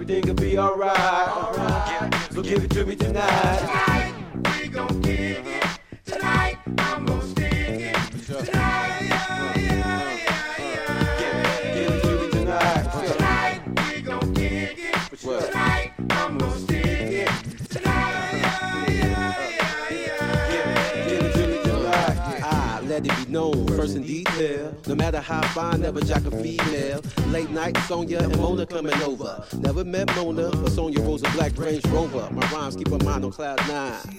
everything will be alright. So give it to me tonight. Tonight, we gon' dig it. Tonight, I'm gon' stick it. Tonight, Give it to me tonight. tonight, we gon' dig it. Tonight, I'm gon' stick it. Tonight, Give it to me tonight. I let it be known, first in detail. No matter how fine, never jack a female. Late night, Sonia and Mona coming over. Never met Mona, but Sonia rose a black Range Rover. My rhymes keep her mind on cloud 9.